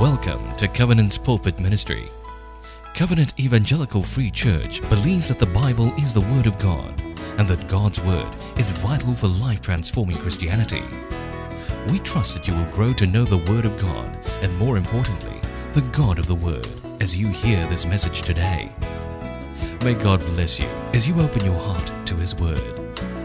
Welcome to Covenant's Pulpit Ministry. Covenant Evangelical Free Church believes that the Bible is the Word of God and that God's Word is vital for life-transforming Christianity. We trust that you will grow to know the Word of God and, more importantly, the God of the Word as you hear this message today. May God bless you as you open your heart to His Word.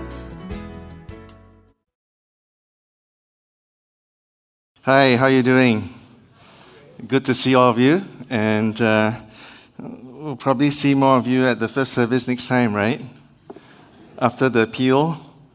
Hi, how are you doing? Good to see all of you, and we'll probably see more of you at the first service next time, right? After the appeal?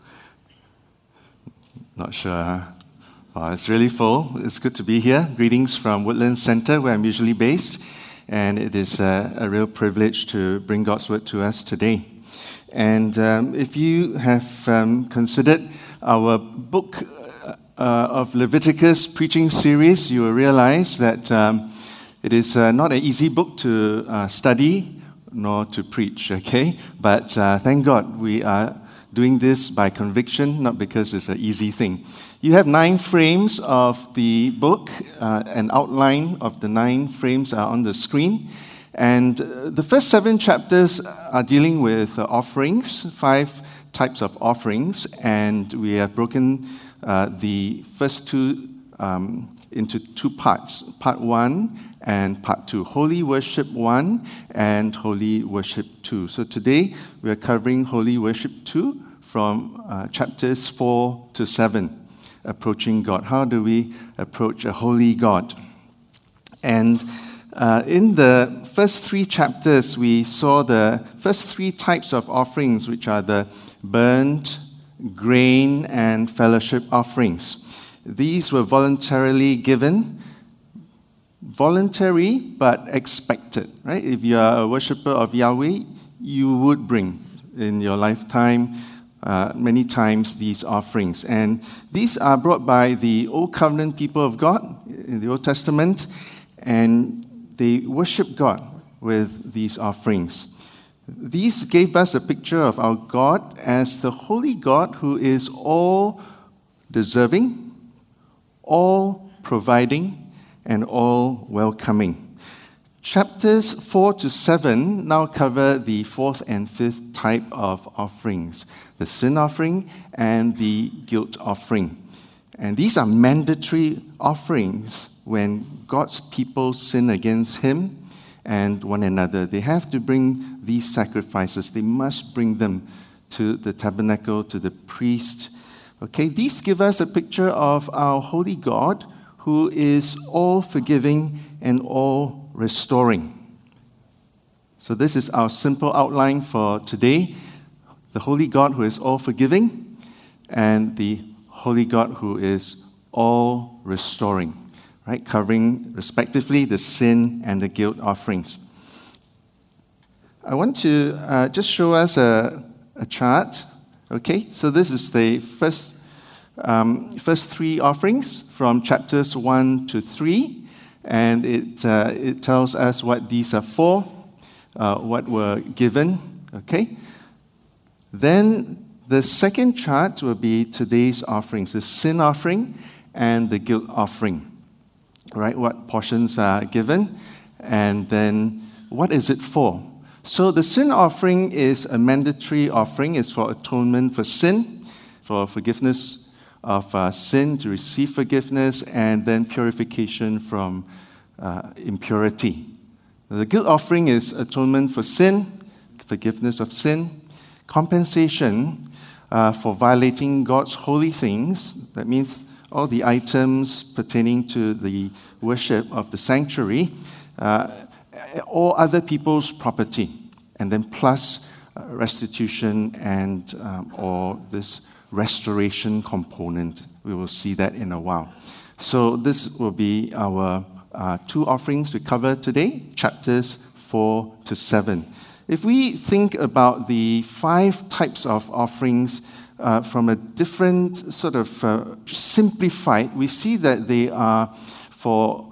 Not sure, huh? Well, it's really full. It's good to be here. Greetings from Woodlands Center, where I'm usually based, and it is a real privilege to bring God's Word to us today. And if you have considered our book of Leviticus preaching series, you will realize that it is not an easy book to study nor to preach, okay? But thank God we are doing this by conviction, not because it's an easy thing. You have 9 frames of the book. An outline of the 9 frames are on the screen. And the first 7 chapters are dealing with offerings, 5 types of offerings, and we have broken the first 2 into 2 parts, part 1 and part 2, Holy Worship 1 and Holy Worship 2. So today we are covering Holy Worship 2 from chapters 4 to 7, approaching God. How do we approach a holy God? And in the first 3 chapters, we saw the first 3 types of offerings, which are the burnt, grain, and fellowship offerings. These were voluntarily given, voluntary but expected, right? If you are a worshiper of Yahweh, you would bring in your lifetime many times these offerings. And these are brought by the Old Covenant people of God in the Old Testament, and they worship God with these offerings. These gave us a picture of our God as the holy God who is all deserving, all providing, and all welcoming. Chapters 4 to 7 now cover the 4th and 5th type of offerings, the sin offering and the guilt offering. And these are mandatory offerings when God's people sin against Him and one another. They have to bring these sacrifices. They must bring them to the tabernacle, to the priest. Okay, these give us a picture of our holy God who is all forgiving and all restoring. So this is our simple outline for today. The holy God who is all forgiving and the holy God who is all restoring. Right, covering respectively the sin and the guilt offerings. I want to just show us a chart. Okay, so this is the first 3 offerings from chapters 1 to 3, and it tells us what these are for, what were given. Okay, then the second chart will be today's offerings: the sin offering and the guilt offering. Right, what portions are given, and then what is it for? So the sin offering is a mandatory offering. It's for atonement for sin, for forgiveness of sin, to receive forgiveness, and then purification from impurity. The guilt offering is atonement for sin, forgiveness of sin, compensation for violating God's holy things. That means all the items pertaining to the worship of the sanctuary, or other people's property, and then plus restitution and or this restoration component. We will see that in a while. So this will be our 2 offerings we cover today, chapters 4 to 7. If we think about the 5 types of offerings from a different sort of simplified, we see that they are for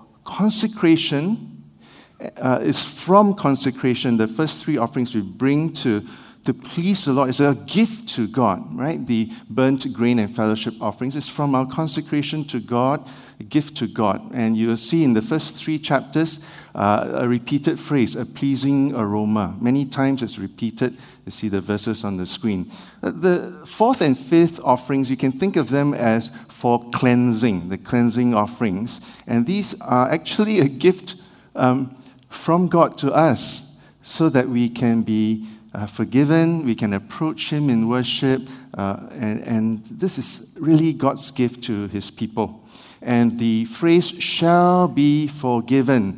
consecration. Is from consecration. The first 3 offerings we bring to to please the Lord. It's a gift to God, right? The burnt grain and fellowship offerings is from our consecration to God, a gift to God. And you'll see in the first 3 chapters a repeated phrase, a pleasing aroma. Many times it's repeated. You see the verses on the screen. The 4th and 5th offerings, you can think of them as for cleansing, the cleansing offerings. And these are actually a gift from God to us so that we can be forgiven, we can approach Him in worship, and this is really God's gift to His people. And the phrase, shall be forgiven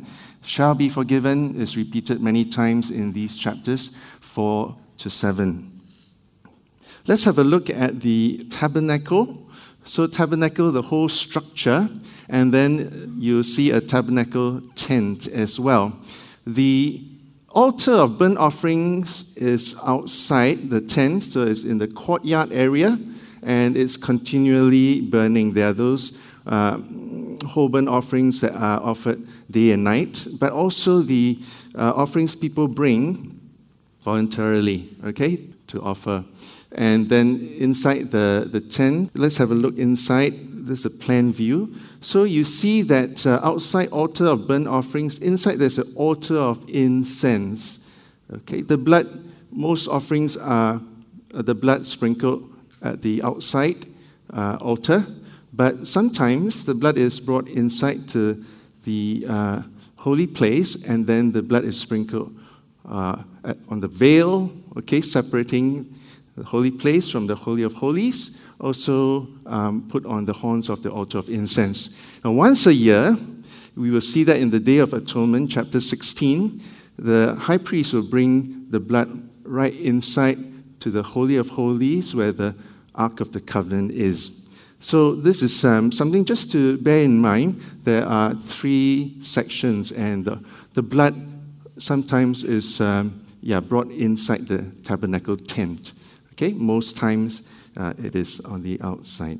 is repeated many times in these chapters 4 to 7. Let's have a look at the tabernacle. So tabernacle, the whole structure, and then you see a tabernacle tent as well. The altar of burnt offerings is outside the tent, so it's in the courtyard area, and it's continually burning. There are those whole burnt offerings that are offered day and night, but also the offerings people bring voluntarily, okay, to offer. And then inside the tent, let's have a look inside. This is a plan view. So you see that outside altar of burnt offerings, inside there's an altar of incense. Okay, the blood, most offerings are the blood sprinkled at the outside altar, but sometimes the blood is brought inside to the holy place, and then the blood is sprinkled on the veil, okay, separating the holy place from the Holy of Holies, also put on the horns of the altar of incense. Now, once a year, we will see that in the Day of Atonement, chapter 16, the high priest will bring the blood right inside to the Holy of Holies, where the Ark of the Covenant is. So this is something just to bear in mind. There are 3 sections, and the blood sometimes is brought inside the tabernacle tent. Okay, most times it is on the outside.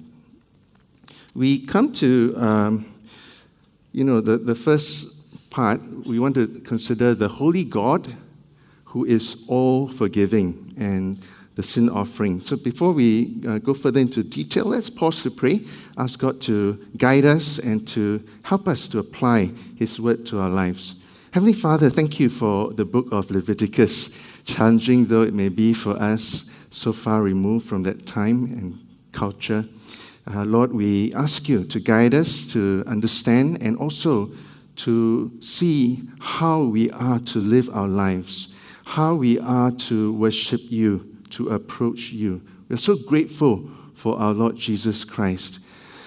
We come to, the first part. We want to consider the holy God who is all-forgiving and the sin offering. So before we go further into detail, let's pause to pray. Ask God to guide us and to help us to apply His word to our lives. Heavenly Father, thank you for the book of Leviticus, challenging though it may be for us, so far removed from that time and culture. Lord, we ask you to guide us to understand and also to see how we are to live our lives, how we are to worship you, to approach you. We are so grateful for our Lord Jesus Christ,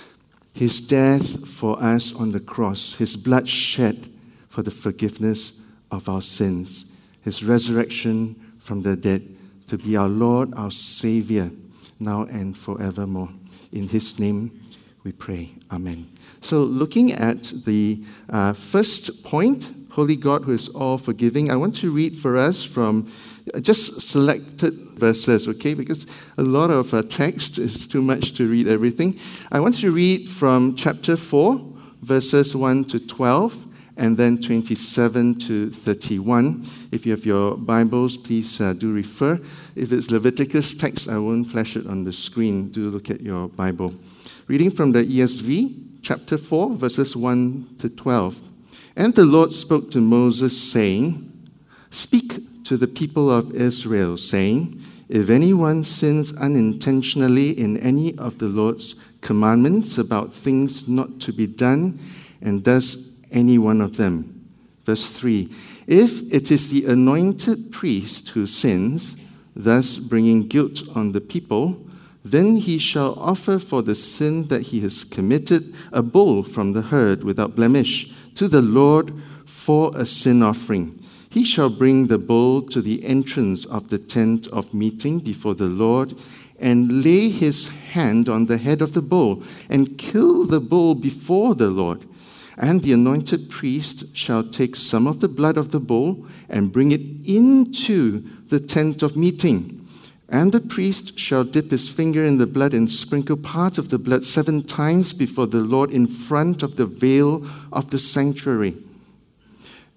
His death for us on the cross, His blood shed for the forgiveness of our sins, His resurrection from the dead, to be our Lord, our Savior, now and forevermore. In His name we pray. Amen. So looking at the first point, Holy God who is all-forgiving, I want to read for us from just selected verses, okay? Because a lot of text is too much to read everything. I want to read from chapter 4, verses 1 to 12, and then 27 to 31. If you have your Bibles, please do refer. If it's Leviticus text, I won't flash it on the screen. Do look at your Bible. Reading from the ESV, chapter 4, verses 1 to 12. And the Lord spoke to Moses, saying, "Speak to the people of Israel, saying, if anyone sins unintentionally in any of the Lord's commandments about things not to be done, and does any one of them." Verse 3, "If it is the anointed priest who sins, thus bringing guilt on the people, then he shall offer for the sin that he has committed a bull from the herd without blemish to the Lord for a sin offering. He shall bring the bull to the entrance of the tent of meeting before the Lord and lay his hand on the head of the bull and kill the bull before the Lord. And the anointed priest shall take some of the blood of the bull and bring it into the tent of meeting. And the priest shall dip his finger in the blood and sprinkle part of the blood 7 times before the Lord in front of the veil of the sanctuary.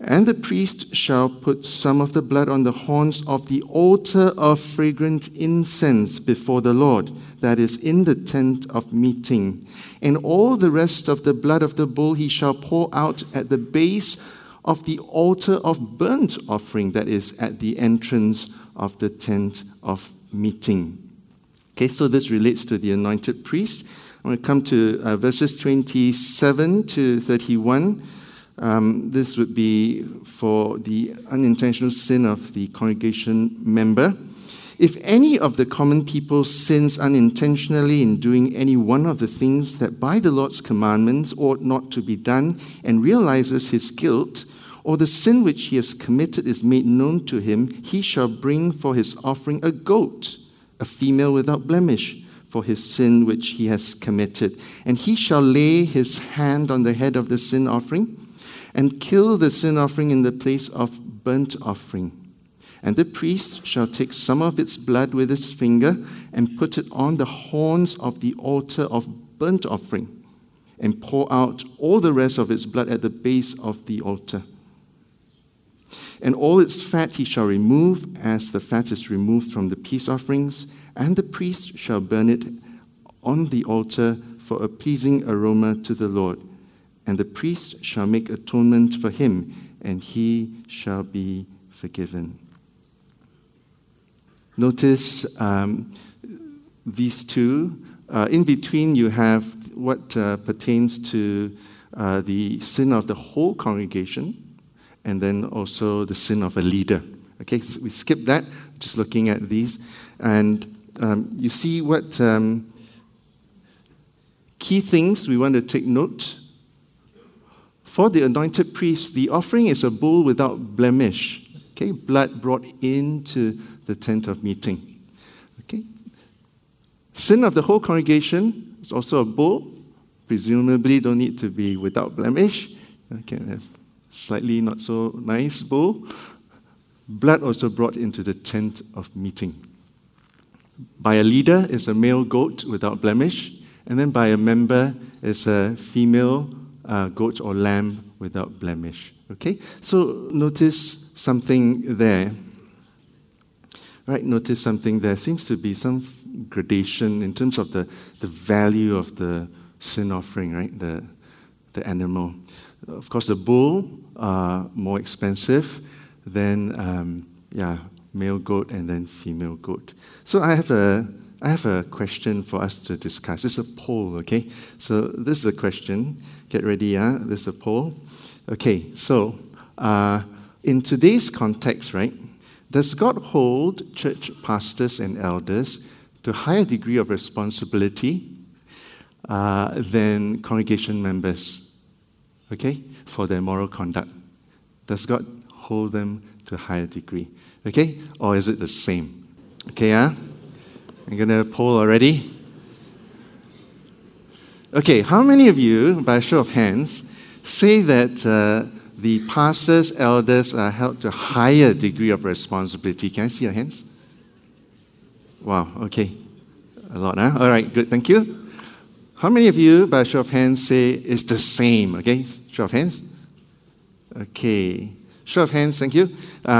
And the priest shall put some of the blood on the horns of the altar of fragrant incense before the Lord, that is in the tent of meeting. And all the rest of the blood of the bull he shall pour out at the base of the altar of burnt offering, that is at the entrance of the tent of meeting. Okay, so this relates to the anointed priest. I'm going to come to verses 27 to 31. This would be for the unintentional sin of the congregation member. If any of the common people sins unintentionally in doing any one of the things that by the Lord's commandments ought not to be done, and realizes his guilt, or the sin which he has committed is made known to him, he shall bring for his offering a goat, a female without blemish, for his sin which he has committed. And he shall lay his hand on the head of the sin offering, and kill the sin offering in the place of burnt offering. And the priest shall take some of its blood with his finger and put it on the horns of the altar of burnt offering, and pour out all the rest of its blood at the base of the altar. And all its fat he shall remove, as the fat is removed from the peace offerings, and the priest shall burn it on the altar for a pleasing aroma to the Lord. And the priest shall make atonement for him, and he shall be forgiven. Notice these two. In between, you have what pertains to the sin of the whole congregation, and then also the sin of a leader. Okay, so we skip that, just looking at these. And you see what key things we want to take note. For the anointed priest, the offering is a bull without blemish. Okay, blood brought into the tent of meeting. Okay, sin of the whole congregation is also a bull. Presumably, don't need to be without blemish. Okay, have slightly not so nice bull. Blood also brought into the tent of meeting. By a leader is a male goat without blemish, and then by a member is a female goat or lamb without blemish. Okay, so notice something there. Right, notice something there. Seems to be some gradation in terms of the value of the sin offering, right? The animal. Of course, the bull more expensive than male goat and then female goat. So I have a question for us to discuss. It's a poll, okay? So this is a question. Get ready, this is a poll. Okay, so in today's context, right, does God hold church pastors and elders to a higher degree of responsibility than congregation members, okay, for their moral conduct? Does God hold them to a higher degree, okay? Or is it the same? Okay, I'm going to poll already. Okay, how many of you, by a show of hands, say that the pastors, elders are held to a higher degree of responsibility? Can I see your hands? Wow, okay. A lot, huh? All right, good, thank you. How many of you, by a show of hands, say it's the same? Okay, show of hands. Okay, show of hands, thank you.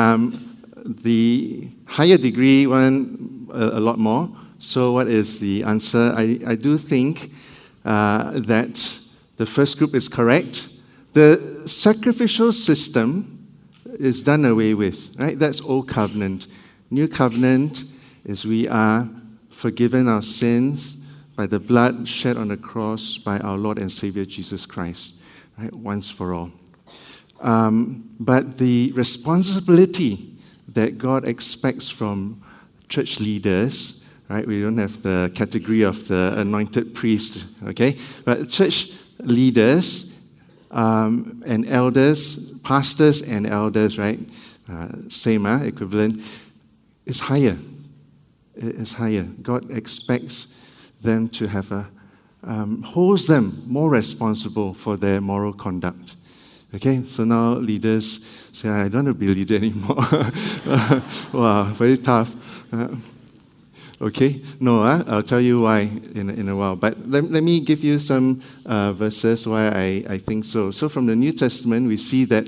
The higher degree one, a lot more. So what is the answer? I do think that the first group is correct. The sacrificial system is done away with, right? That's old covenant. New covenant is we are forgiven our sins by the blood shed on the cross by our Lord and Savior Jesus Christ, right? Once for all. But the responsibility that God expects from church leaders, right? We don't have the category of the anointed priest, okay? But church leaders and elders, pastors and elders, right? Same, equivalent, is higher. It is higher. God expects them to have holds them more responsible for their moral conduct. Okay, so now leaders say, I don't want to be a leader anymore. Wow, very tough. Okay, no, I'll tell you why in a while. But let me give you some verses why I think so. So from the New Testament, we see that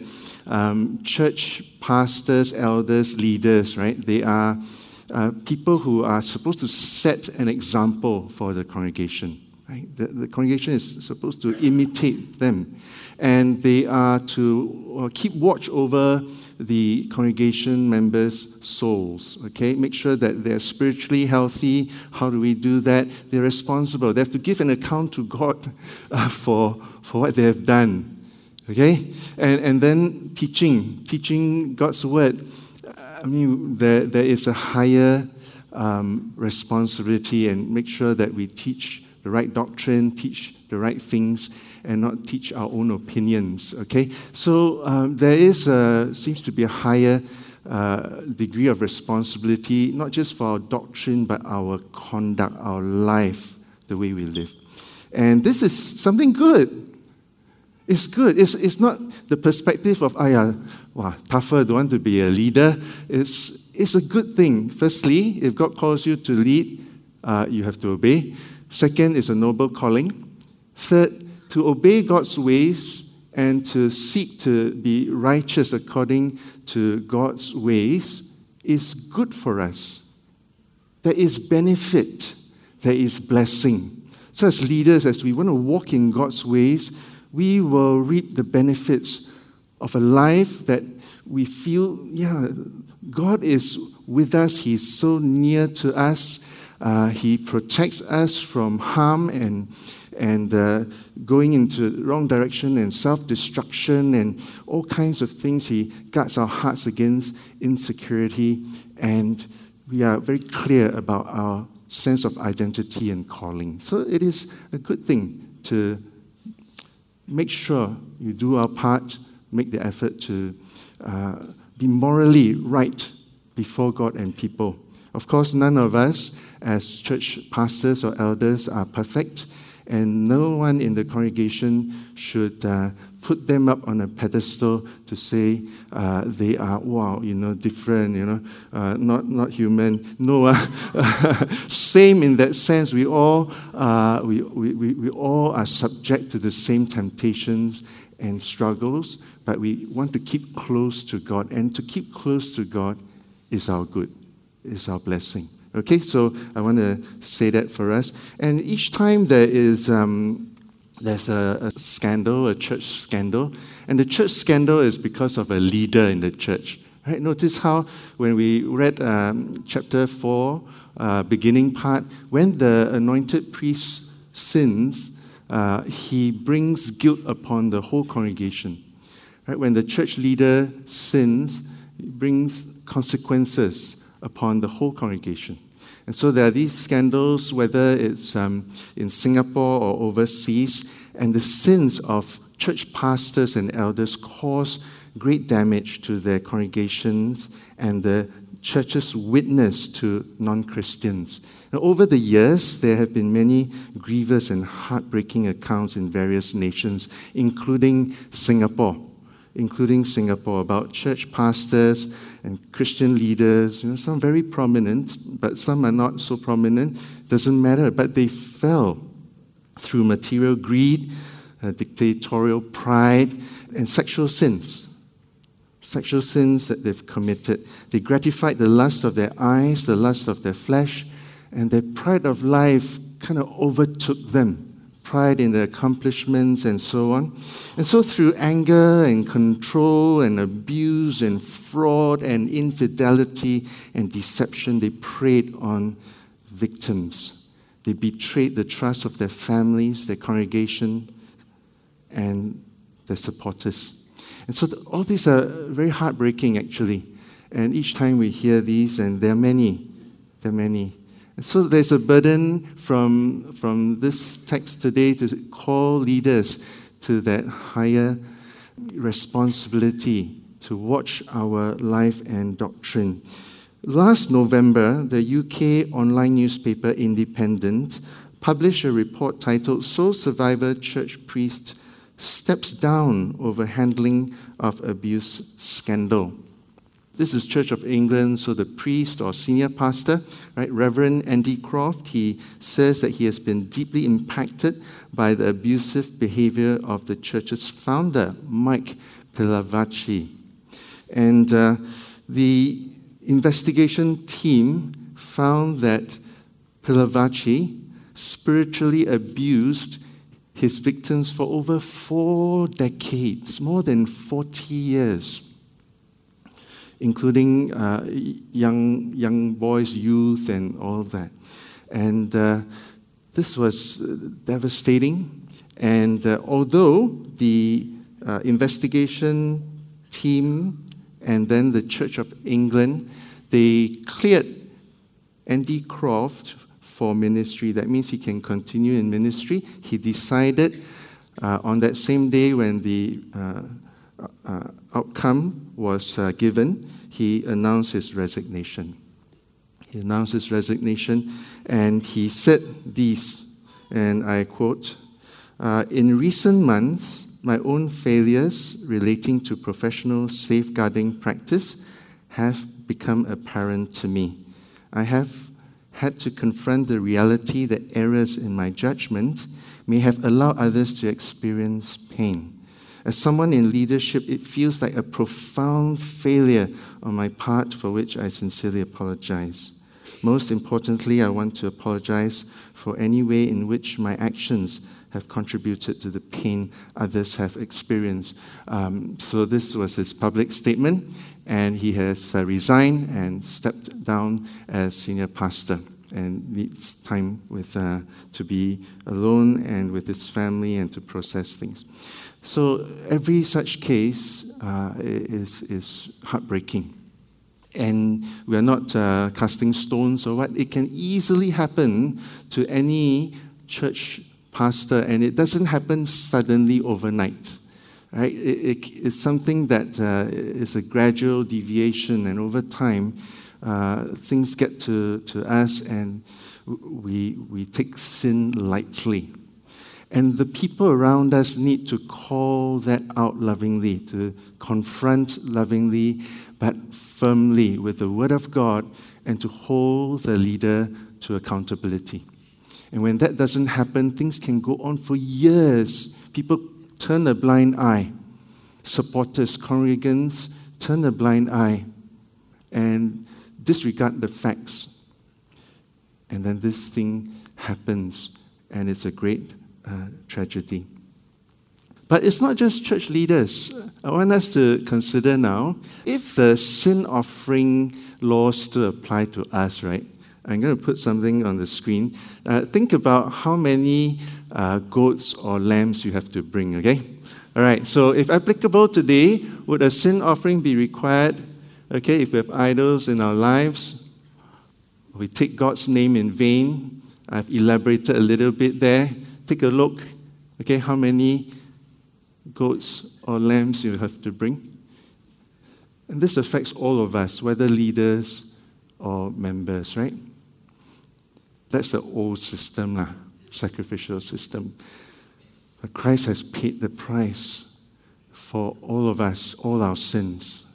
church pastors, elders, leaders, right? They are people who are supposed to set an example for the congregation. Right? The congregation is supposed to imitate them. And they are to keep watch over the congregation members' souls, okay? Make sure that they're spiritually healthy. How do we do that? They're responsible. They have to give an account to God for what they have done, okay? And then teaching God's word. I mean, there is a higher responsibility, and make sure that we teach the right doctrine, teach the right things, and not teach our own opinions, okay? So there seems to be a higher degree of responsibility, not just for our doctrine, but our conduct, our life, the way we live. And this is something good. It's good. It's not the perspective of, tougher, don't want to be a leader. It's a good thing. Firstly, if God calls you to lead, you have to obey. Second, it's a noble calling. Third, to obey God's ways and to seek to be righteous according to God's ways is good for us. There is benefit. There is blessing. So as leaders, as we want to walk in God's ways, we will reap the benefits of a life that we feel, God is with us. He's so near to us. He protects us from harm and going into the wrong direction and self-destruction and all kinds of things. He guards our hearts against insecurity, and we are very clear about our sense of identity and calling. So it is a good thing to make sure you do our part, make the effort to be morally right before God and people. Of course, none of us as church pastors or elders are perfect, and no one in the congregation should put them up on a pedestal to say they are, different, not human. No, same in that sense. We all are subject to the same temptations and struggles, but we want to keep close to God, and to keep close to God is our good, is our blessing. Okay, so I want to say that for us. And each time there's a scandal, a church scandal, and the church scandal is because of a leader in the church. Right? Notice how when we read chapter 4, beginning part, when the anointed priest sins, he brings guilt upon the whole congregation. Right? When the church leader sins, he brings consequences upon the whole congregation. And so there are these scandals, whether it's in Singapore or overseas, and the sins of church pastors and elders cause great damage to their congregations and the church's witness to non-Christians. Now, over the years, there have been many grievous and heartbreaking accounts in various nations, including Singapore, about church pastors and Christian leaders, some very prominent, but some are not so prominent. Doesn't matter, but they fell through material greed, dictatorial pride, and sexual sins that they've committed. They gratified the lust of their eyes, the lust of their flesh, and their pride of life kind of overtook them. Pride in their accomplishments and so on. And so through anger and control and abuse and fraud and infidelity and deception, they preyed on victims. They betrayed the trust of their families, their congregation, and their supporters. And so all these are very heartbreaking, actually. And each time we hear these, and there are many. And so there's a burden from this text today to call leaders to that higher responsibility to watch our life and doctrine. Last November, the UK online newspaper Independent published a report titled "Sole Survivor Church Priest Steps Down Over Handling of Abuse Scandal." This is Church of England, so the priest or senior pastor, right, Reverend Andy Croft, he says that he has been deeply impacted by the abusive behavior of the church's founder, Mike Pilavachi. And the investigation team found that Pilavachi spiritually abused his victims for over 4 decades, more than 40 years, including young boys, youth, and all of that. And this was devastating. And although the investigation team and then the Church of England, they cleared Andy Croft for ministry. That means he can continue in ministry. He decided on that same day when the outcome was given, he announced his resignation. He announced his resignation, and he said this, and I quote, "In recent months, my own failures relating to professional safeguarding practice have become apparent to me. I have had to confront the reality that errors in my judgment may have allowed others to experience pain. As someone in leadership, it feels like a profound failure on my part for which I sincerely apologize. Most importantly, I want to apologize for any way in which my actions have contributed to the pain others have experienced." So this was his public statement, and he has resigned and stepped down as senior pastor and needs time to be alone and with his family and to process things. So every such case is heartbreaking. And we are not casting stones or what. It can easily happen to any church pastor, and it doesn't happen suddenly overnight. Right? It's something that is a gradual deviation, and over time, things get to us, and we take sin lightly. And the people around us need to call that out lovingly, to confront lovingly, but firmly with the Word of God, and to hold the leader to accountability. And when that doesn't happen, things can go on for years. People turn a blind eye. Supporters, congregants turn a blind eye and disregard the facts. And then this thing happens, and it's a great tragedy. But it's not just church leaders. I want us to consider now, if the sin offering laws still apply to us, right? I'm going to put something on the screen. Think about how many goats or lambs you have to bring, okay? All right, so if applicable today, would a sin offering be required? Okay, if we have idols in our lives, we take God's name in vain. I've elaborated a little bit there. Take a look, okay, how many goats or lambs you have to bring. And this affects all of us, whether leaders or members, right? That's the old system, sacrificial system. But Christ has paid the price for all of us, all our sins.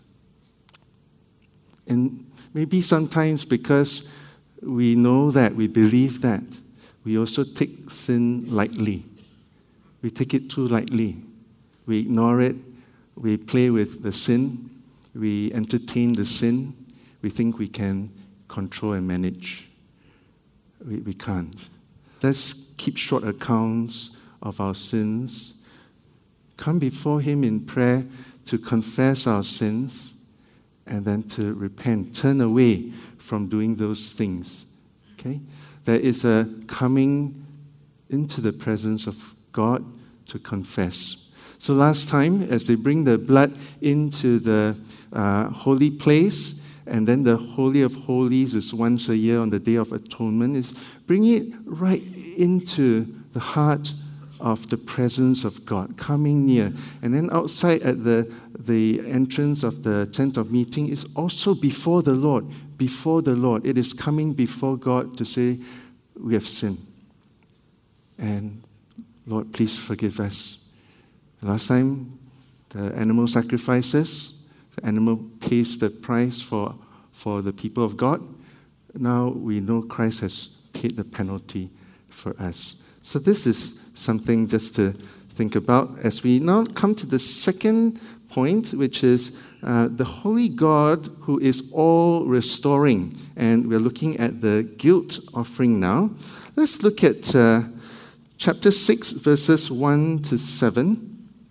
And maybe sometimes because we know that, we believe that, we also take sin lightly. We take it too lightly. We ignore it. We play with the sin. We entertain the sin. We think we can control and manage. We can't. Let's keep short accounts of our sins. Come before Him in prayer to confess our sins and then to repent. Turn away from doing those things. Okay? There is a coming into the presence of God to confess. So last time, as they bring the blood into the holy place, and then the Holy of Holies is once a year on the Day of Atonement, is bring it right into the heart of the presence of God, coming near. And then outside at the entrance of the tent of meeting is also before the Lord. Before the Lord. It is coming before God to say, we have sinned. And Lord, please forgive us. Last time, the animal sacrifices, the animal pays the price for the people of God. Now we know Christ has paid the penalty for us. So this is something just to think about as we now come to the second point, which is the holy God who is all restoring. And we're looking at the guilt offering now. Let's look at chapter 6, verses 1 to 7.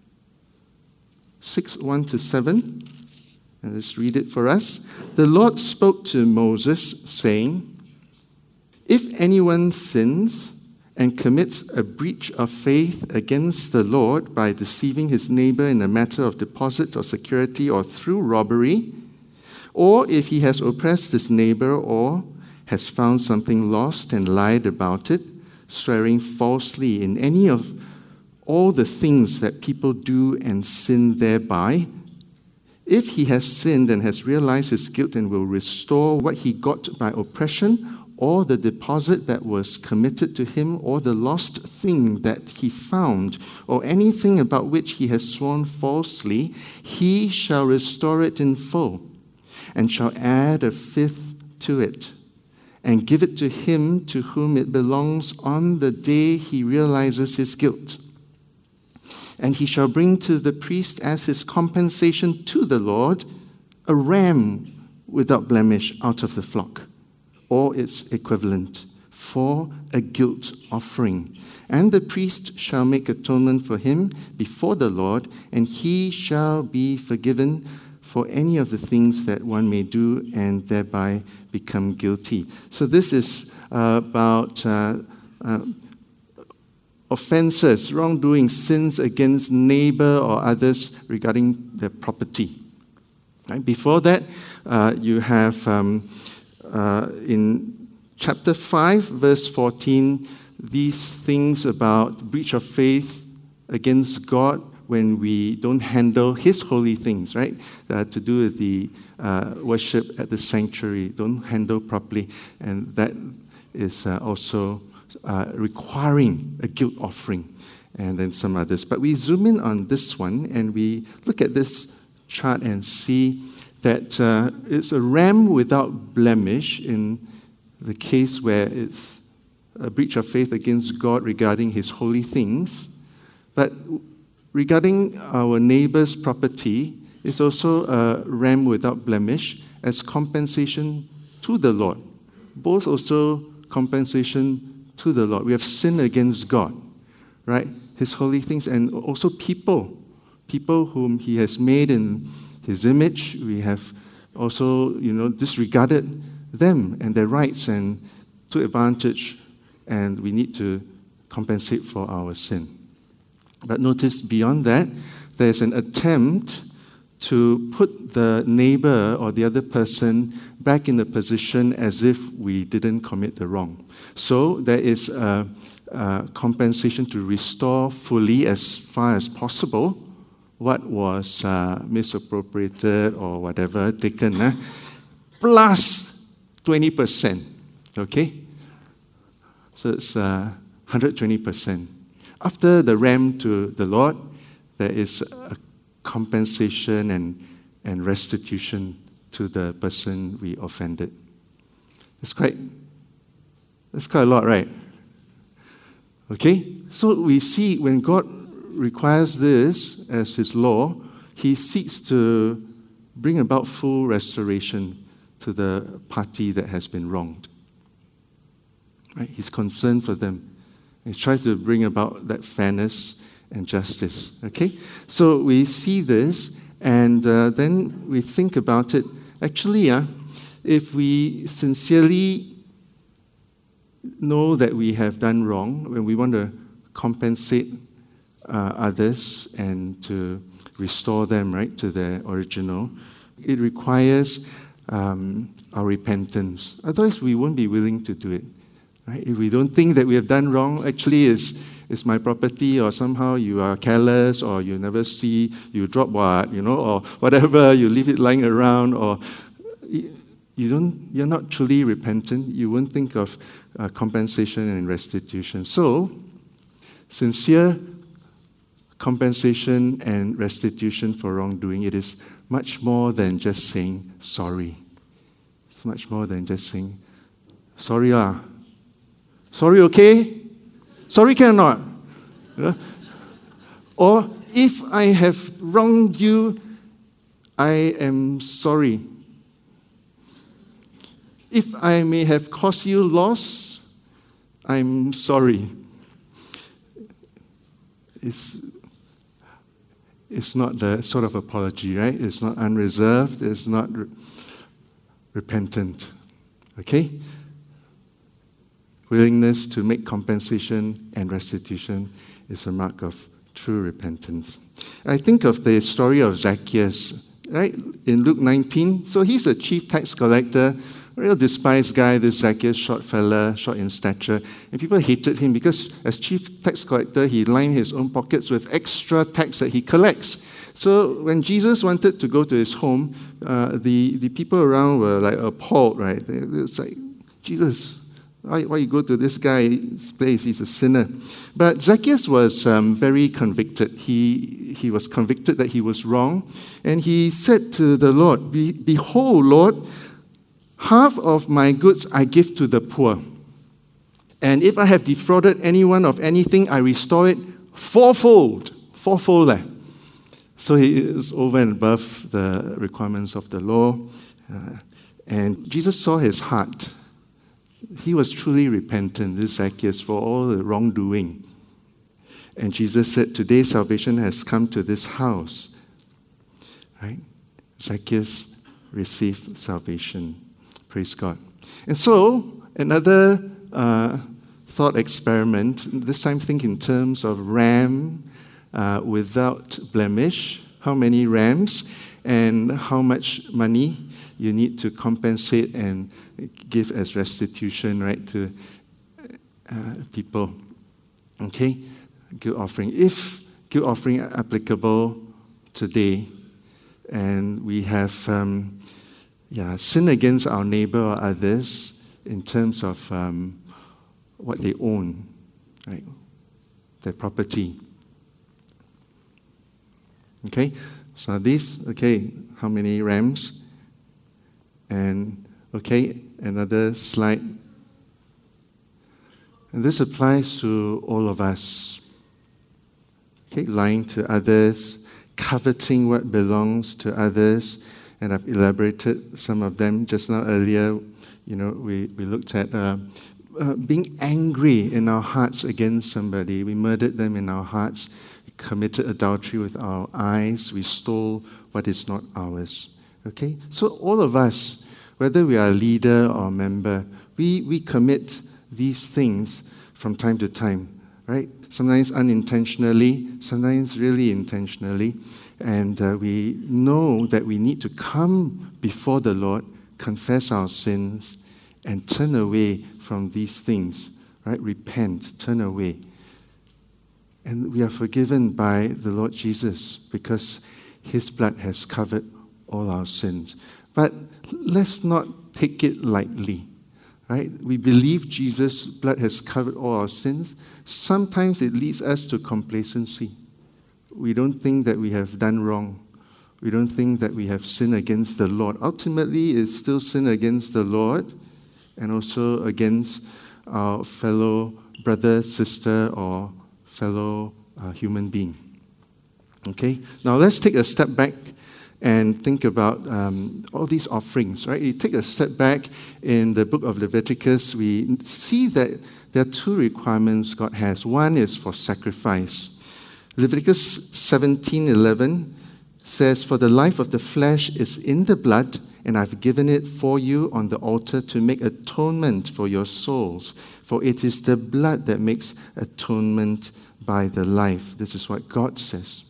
6, 1 to 7. And let's read it for us. The Lord spoke to Moses, saying, "If anyone sins and commits a breach of faith against the Lord by deceiving his neighbor in a matter of deposit or security or through robbery, or if he has oppressed his neighbor or has found something lost and lied about it, swearing falsely in any of all the things that people do and sin thereby, if he has sinned and has realized his guilt and will restore what he got by oppression, or the deposit that was committed to him, or the lost thing that he found, or anything about which he has sworn falsely, he shall restore it in full, and shall add a fifth to it, and give it to him to whom it belongs on the day he realizes his guilt. And he shall bring to the priest as his compensation to the Lord a ram without blemish out of the flock, or its equivalent, for a guilt offering. And the priest shall make atonement for him before the Lord, and he shall be forgiven for any of the things that one may do and thereby become guilty." So this is about offenses, wrongdoing, sins against neighbor or others regarding their property. Right? Before that, you have in chapter 5, verse 14, these things about breach of faith against God when we don't handle His holy things, right? To do with the worship at the sanctuary, don't handle properly, and that is also requiring a guilt offering, and then some others. But we zoom in on this one, and we look at this chart and see that it's a ram without blemish in the case where it's a breach of faith against God regarding His holy things. But regarding our neighbor's property, it's also a ram without blemish as compensation to the Lord. Both also compensation to the Lord. We have sinned against God, right? His holy things, and also people whom He has made in His image. We have also, disregarded them and their rights and took advantage, and we need to compensate for our sin. But notice beyond that, there's an attempt to put the neighbor or the other person back in the position as if we didn't commit the wrong. So there is a compensation to restore fully, as far as possible, what was misappropriated or whatever taken, plus 20%, okay? So it's 120%. After the ram to the Lord, there is a compensation and restitution to the person we offended. That's quite a lot, right? Okay? So we see when God requires this as His law, He seeks to bring about full restoration to the party that has been wronged. Right? He's concerned for them. He tries to bring about that fairness and justice. Okay? So we see this, and then we think about it. Actually, if we sincerely know that we have done wrong, when we want to compensate others and to restore them, right, to their original, it requires our repentance. Otherwise, we won't be willing to do it. Right? If we don't think that we have done wrong, actually it's my property, or somehow you are careless, or you never see, you drop what, or whatever, you leave it lying around, or you're not truly repentant, you won't think of compensation and restitution. So, sincere compensation and restitution for wrongdoing, it is much more than just saying sorry. It's much more than just saying, sorry, sorry, okay? Sorry, can or not? Or if I have wronged you, I am sorry. If I may have caused you loss, I'm sorry. It's not the sort of apology, right? It's not unreserved. It's not repentant. Okay? Willingness to make compensation and restitution is a mark of true repentance. I think of the story of Zacchaeus, right? In Luke 19. So he's a chief tax collector, a real despised guy, this Zacchaeus, short fella, short in stature. And people hated him because as chief tax collector, he lined his own pockets with extra tax that he collects. So when Jesus wanted to go to his home, the people around were like appalled, right? It's like, Jesus, why you go to this guy's place? He's a sinner. But Zacchaeus was very convicted. He was convicted that he was wrong. And he said to the Lord, Behold, Lord, half of my goods I give to the poor. And if I have defrauded anyone of anything, I restore it fourfold. Fourfold. So he is over and above the requirements of the law. And Jesus saw his heart. He was truly repentant, this Zacchaeus, for all the wrongdoing. And Jesus said, today salvation has come to this house. Right? Zacchaeus received salvation. Praise God. And so, another thought experiment, this time think in terms of ram without blemish. How many rams and how much money you need to compensate and give as restitution, right, to people. Okay? Guilt offering. If guilt offering are applicable today, and we have sin against our neighbor or others in terms of what they own, right, their property. Okay? So these, okay, how many rams? And, okay, another slide. And this applies to all of us. Okay, lying to others, coveting what belongs to others, and I've elaborated some of them just now earlier. You know, we looked at being angry in our hearts against somebody. We murdered them in our hearts. We committed adultery with our eyes. We stole what is not ours. Okay? So all of us, whether we are a leader or a member, we commit these things from time to time, right? Sometimes unintentionally, sometimes really intentionally. And we know that we need to come before the Lord, confess our sins, and turn away from these things, right? Repent, turn away. And we are forgiven by the Lord Jesus because His blood has covered all our sins. But let's not take it lightly, right? We believe Jesus' blood has covered all our sins. Sometimes it leads us to complacency. We don't think that we have done wrong. We don't think that we have sinned against the Lord. Ultimately, it's still sin against the Lord and also against our fellow brother, sister, or fellow human being. Okay? Now let's take a step back and think about all these offerings, right? You take a step back in the book of Leviticus, we see that there are two requirements God has. One is for sacrifice. Leviticus 17:11 says, For the life of the flesh is in the blood, and I've given it for you on the altar to make atonement for your souls. For it is the blood that makes atonement by the life. This is what God says.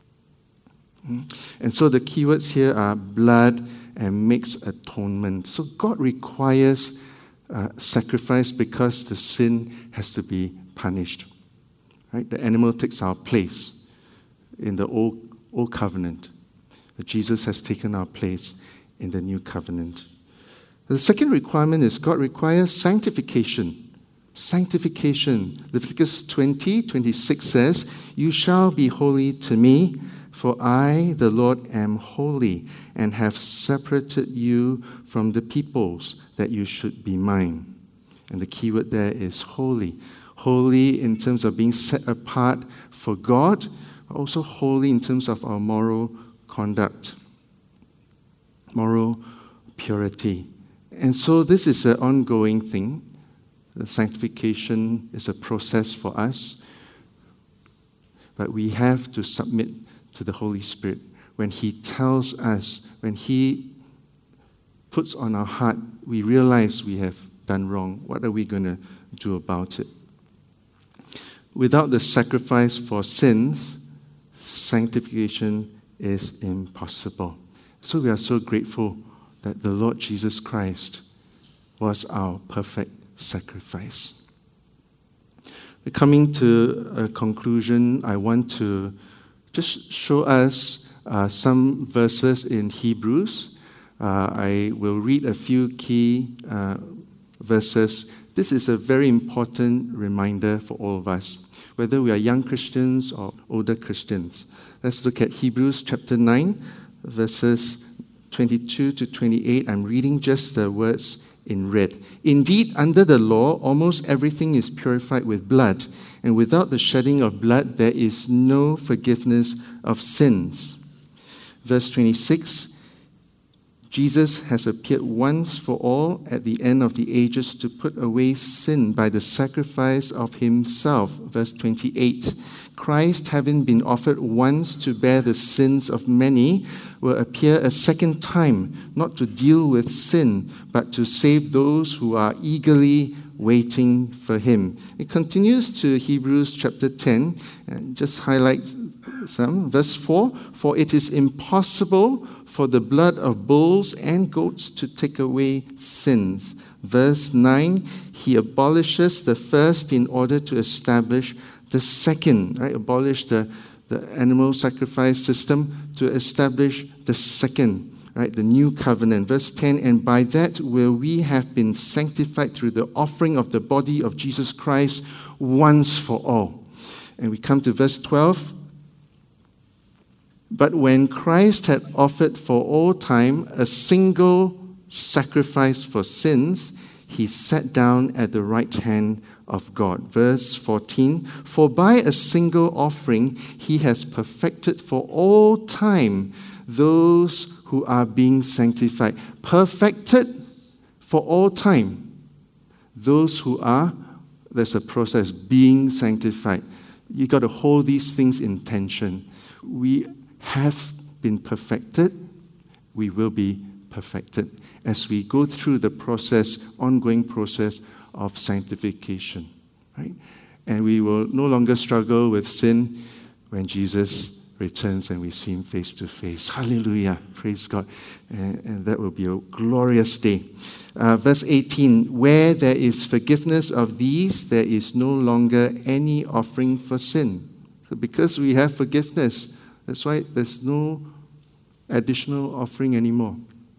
And so the keywords here are blood and makes atonement. So God requires sacrifice because the sin has to be punished. Right? The animal takes our place in the old covenant. But Jesus has taken our place in the new covenant. The second requirement is God requires sanctification. Sanctification. Leviticus 20:26 says, You shall be holy to me, for I, the Lord, am holy, and have separated you from the peoples, that you should be mine. And the key word there is holy. Holy in terms of being set apart for God, but also holy in terms of our moral conduct. moral purity. And so this is an ongoing thing. The sanctification is a process for us. But we have to submit to the Holy Spirit. When He tells us, when He puts on our heart, we realize we have done wrong. What are we going to do about it? Without the sacrifice for sins, sanctification is impossible. So we are so grateful that the Lord Jesus Christ was our perfect sacrifice. We're coming to a conclusion. I want to just show us some verses in Hebrews. I will read a few key verses. This is a very important reminder for all of us, whether we are young Christians or older Christians. Let's look at Hebrews chapter 9, verses 22 to 28. I'm reading just the words in red. Indeed, under the law, almost everything is purified with blood, and without the shedding of blood, there is no forgiveness of sins. Verse 26, Jesus has appeared once for all at the end of the ages to put away sin by the sacrifice of Himself. Verse 28, Christ, having been offered once to bear the sins of many, will appear a second time, not to deal with sin, but to save those who are eagerly waiting for Him. It continues to Hebrews chapter 10, and just highlights some. Verse 4, for it is impossible for the blood of bulls and goats to take away sins. Verse 9, He abolishes the first in order to establish the second. Right? Abolish the animal sacrifice system to establish the second, right? The new covenant. Verse 10, and by that will we have been sanctified through the offering of the body of Jesus Christ once for all. And we come to verse 12. But when Christ had offered for all time a single sacrifice for sins, He sat down at the right hand of God. Verse 14, for by a single offering He has perfected for all time those who are being sanctified. Perfected for all time. Those who are, there's a process, being sanctified. You got to hold these things in tension. We have been perfected, we will be perfected as we go through the process, ongoing process of sanctification, right? And we will no longer struggle with sin when Jesus returns and we see Him face to face. Hallelujah, praise God. And that will be a glorious day. Verse 18, where there is forgiveness of these, there is no longer any offering for sin. So because we have forgiveness, that's why there's no additional offering anymore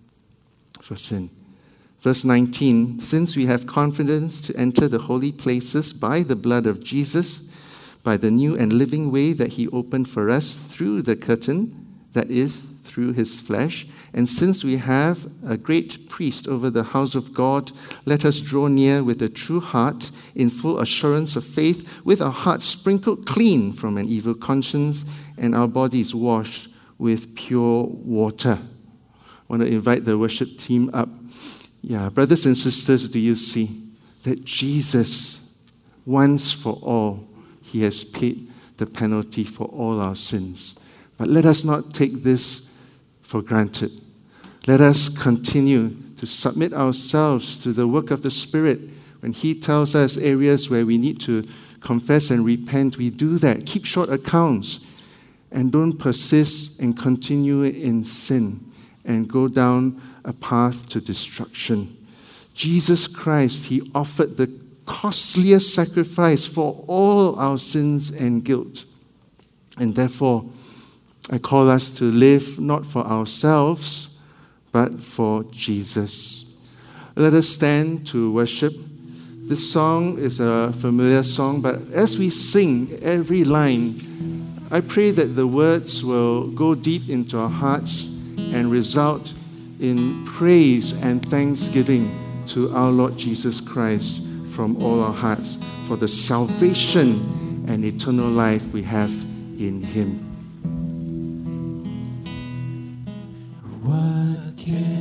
for sin. Verse 19, since we have confidence to enter the holy places by the blood of Jesus, by the new and living way that He opened for us through the curtain, that is, through His flesh, and since we have a great priest over the house of God, let us draw near with a true heart, in full assurance of faith, with our hearts sprinkled clean from an evil conscience, and our bodies washed with pure water. I want to invite the worship team up. Yeah, brothers and sisters, do you see that Jesus, once for all, He has paid the penalty for all our sins. But let us not take this for granted. Let us continue to submit ourselves to the work of the Spirit. When He tells us areas where we need to confess and repent, we do that. Keep short accounts and don't persist and continue in sin and go down a path to destruction. Jesus Christ, He offered the costliest sacrifice for all our sins and guilt. And therefore, I call us to live not for ourselves, but for Jesus. Let us stand to worship. This song is a familiar song, but as we sing every line, I pray that the words will go deep into our hearts and result in praise and thanksgiving to our Lord Jesus Christ from all our hearts for the salvation and eternal life we have in Him. What can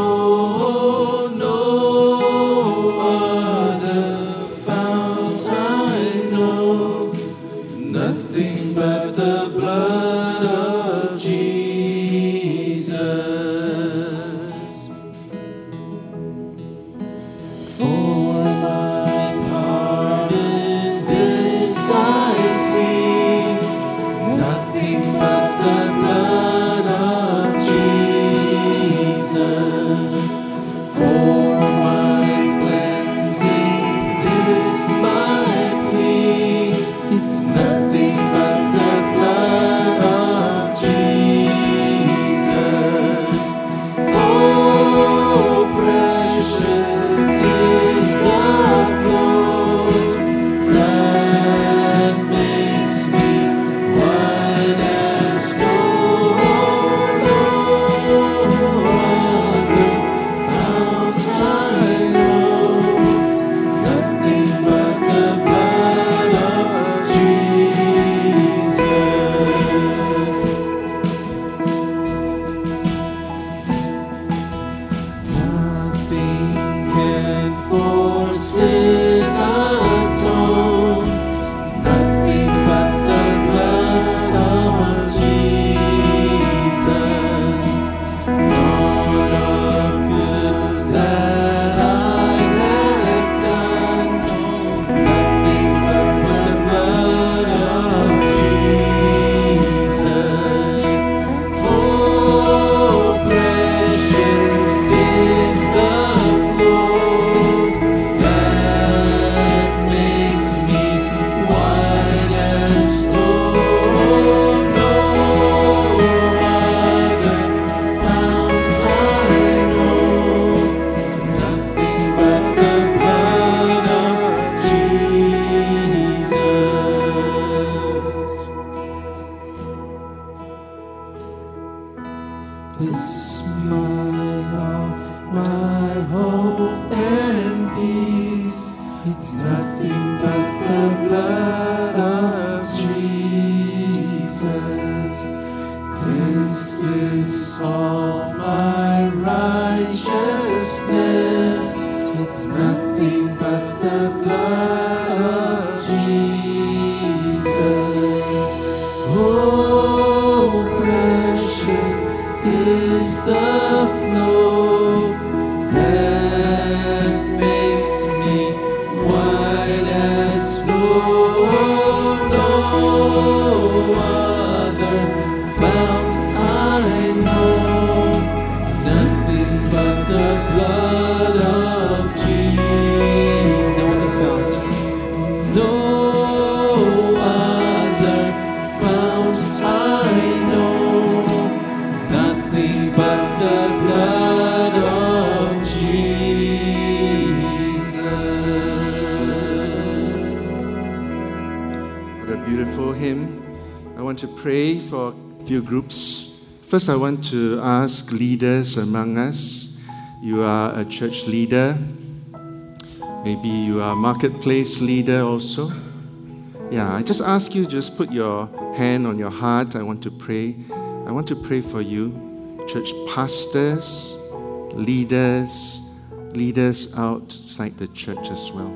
First, I want to ask leaders among us. You are a church leader. Maybe you are a marketplace leader also. Yeah, I just ask you, just put your hand on your heart. I want to pray. I want to pray for you, church pastors, leaders outside the church as well.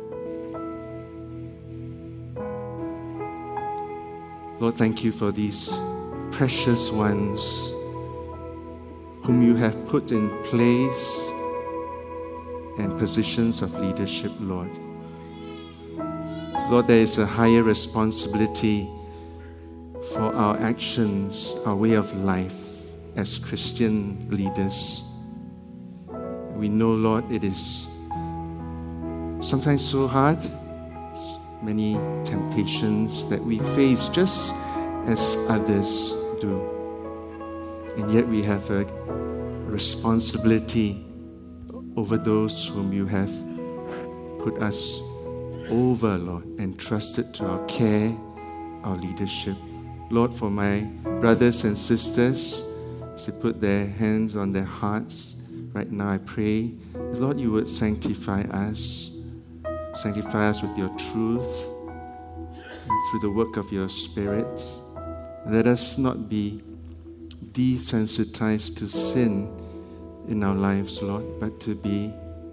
Lord, thank you for these precious ones whom you have put in place and positions of leadership, Lord. Lord, there is a higher responsibility for our actions, our way of life as Christian leaders. We know, Lord, it is sometimes so hard, many temptations that we face just as others do. And yet we have a responsibility over those whom you have put us over, Lord, and trusted to our care, our leadership. Lord, for my brothers and sisters, as they put their hands on their hearts right now, I pray, Lord, you would sanctify us with your truth and through the work of your Spirit. Let us not be desensitized to sin in our lives, Lord, but to be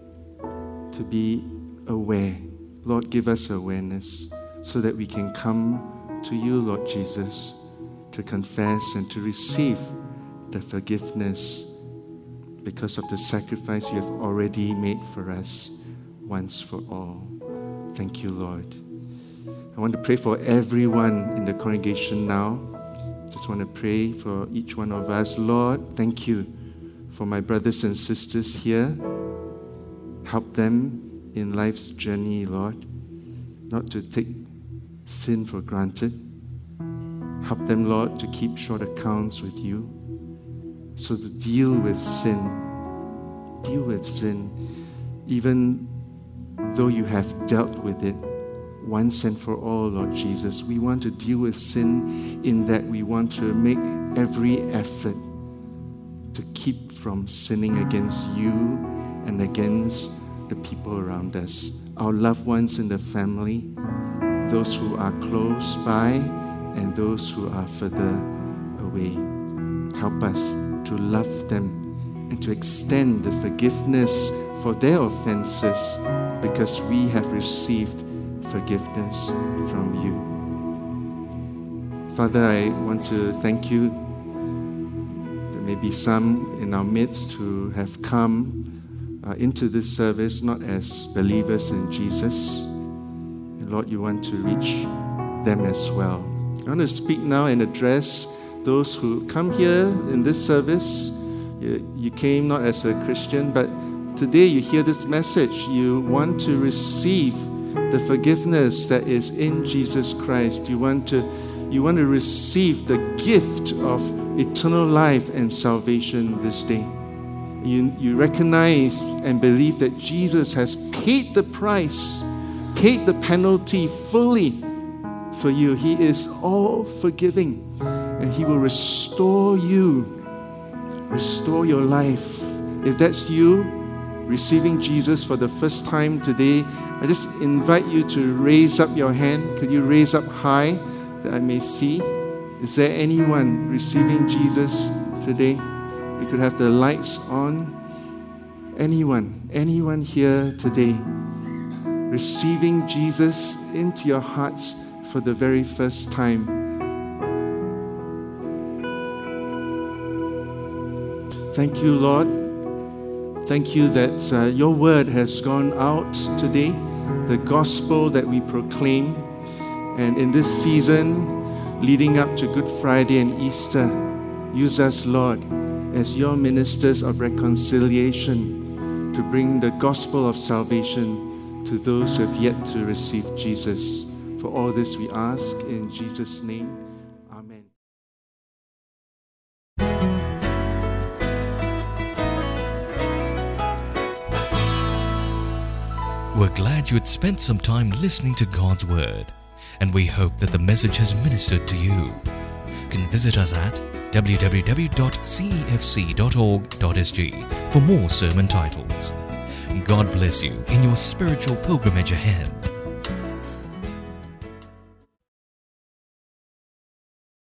aware. Lord, give us awareness so that we can come to you, Lord Jesus, to confess and to receive the forgiveness because of the sacrifice you have already made for us once for all. Thank you, Lord. I want to pray for everyone in the congregation now. Just want to pray for each one of us. Lord, thank you for my brothers and sisters here. Help them in life's journey, Lord, not to take sin for granted. Help them, Lord, to keep short accounts with you. So to deal with sin, even though you have dealt with it once and for all, Lord Jesus. We want to deal with sin in that we want to make every effort to keep from sinning against you and against the people around us, our loved ones in the family, those who are close by and those who are further away. Help us to love them and to extend the forgiveness for their offenses because we have received forgiveness from you. Father, I want to thank you. There may be some in our midst who have come into this service not as believers in Jesus. And Lord, you want to reach them as well. I want to speak now and address those who come here in this service. You came not as a Christian, but today you hear this message. You want to receive the forgiveness that is in Jesus Christ. You want to receive the gift of eternal life and salvation this day. You recognize and believe that Jesus has paid the price, paid the penalty fully for you. He is all forgiving, and He will restore you, restore your life. If that's you, receiving Jesus for the first time today, I just invite you to raise up your hand. Could you raise up high that I may see? Is there anyone receiving Jesus today? We could have the lights on. Anyone here today receiving Jesus into your hearts for the very first time? Thank you, Lord. Thank you that your word has gone out today, the gospel that we proclaim. And in this season, leading up to Good Friday and Easter, use us, Lord, as your ministers of reconciliation to bring the gospel of salvation to those who have yet to receive Jesus. For all this we ask in Jesus' name. Amen. We're glad you had spent some time listening to God's Word, and we hope that the message has ministered to you. You can visit us at www.cefc.org.sg for more sermon titles. God bless you in your spiritual pilgrimage ahead.